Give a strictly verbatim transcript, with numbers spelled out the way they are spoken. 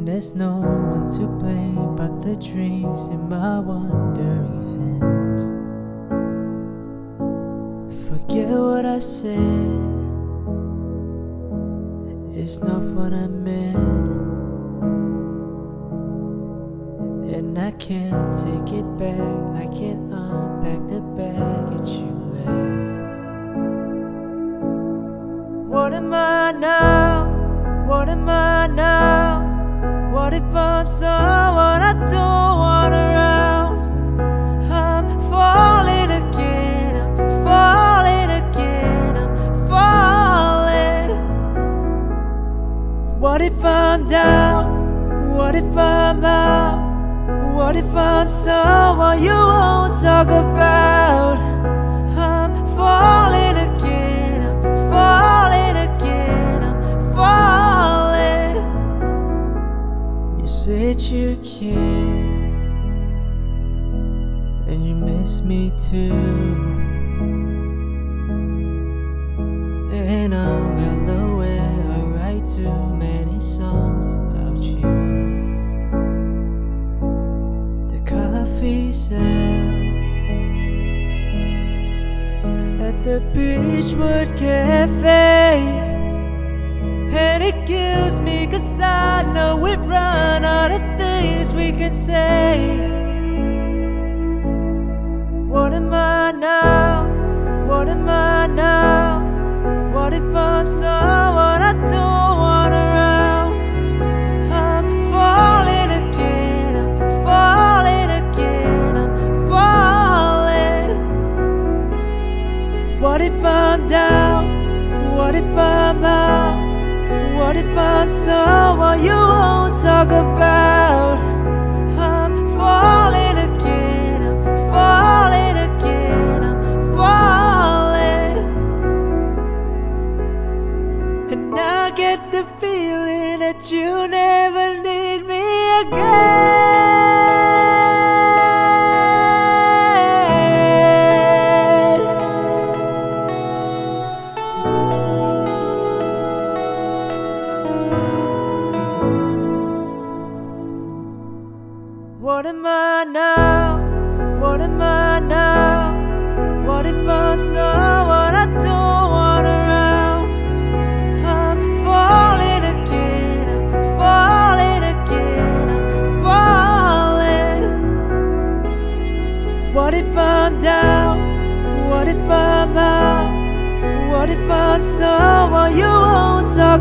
there's no one to blame but the dreams in my wandering hands. Forget what I said, it's not what I meant, and I can't take it back. I can't unpack the baggage you left. What am I now? What am I now? What if I'm someone I don't want around? I'm falling again, I'm falling again, I'm falling. What if I'm down? What if I'm out? What if I'm someone you won't talk about? I'm falling again, I'm falling again, I'm falling. You said you care, and you miss me too, and I'm well aware I write too many songs about you. Coffee sale at the Beachwood Cafe, and it kills me cause I know we've run out of things we can say. What am I now? What am I now? What if I'm someone I don't want around? I'm falling again, I'm falling again, I'm falling. What if I'm down? What if I'm out? What if I'm someone you won't talk about? I'm falling again, I'm falling again, I'm falling. And I get the feeling that you never need me again. What am I now? What am I now? What if I'm someone I don't want around? I'm falling again, I'm falling again, I'm falling. What if I'm down? What if I'm out? What if I'm someone you won't talk